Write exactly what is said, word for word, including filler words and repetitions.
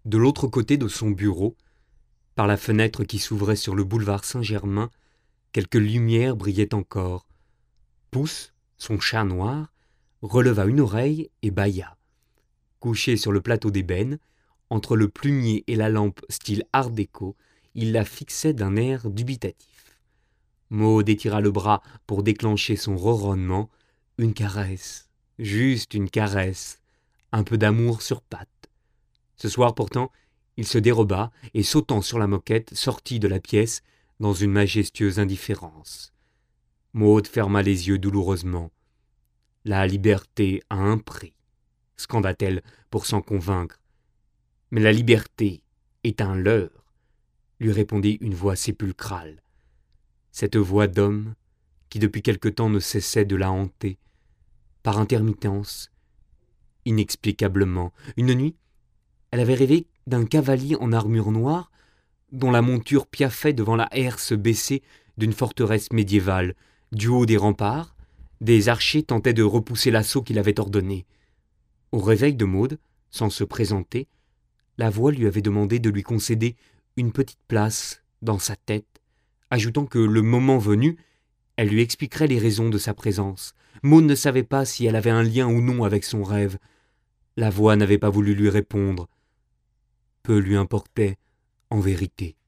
De l'autre côté de son bureau, par la fenêtre qui s'ouvrait sur le boulevard Saint-Germain, quelques lumières brillaient encore. Pouce, son chat noir, releva une oreille et bâilla. Couché sur le plateau d'ébène, entre le plumier et la lampe style art déco, il la fixait d'un air dubitatif. Maud étira le bras pour déclencher son ronronnement. Une caresse, juste une caresse, un peu d'amour sur pattes. Ce soir pourtant, il se déroba et, sautant sur la moquette, sortit de la pièce dans une majestueuse indifférence. Maud ferma les yeux douloureusement. « La liberté a un prix », scanda-t-elle pour s'en convaincre. « Mais la liberté est un leurre », lui répondit une voix sépulcrale. Cette voix d'homme qui depuis quelque temps ne cessait de la hanter. Par intermittence, inexplicablement, une nuit, elle avait rêvé d'un cavalier en armure noire dont la monture piaffait devant la herse baissée d'une forteresse médiévale. Du haut des remparts, des archers tentaient de repousser l'assaut qu'il avait ordonné. Au réveil de Maud, sans se présenter, la voix lui avait demandé de lui concéder une petite place dans sa tête, ajoutant que, le moment venu, elle lui expliquerait les raisons de sa présence. Maud ne savait pas si elle avait un lien ou non avec son rêve. La voix n'avait pas voulu lui répondre. Peu lui importait, en vérité.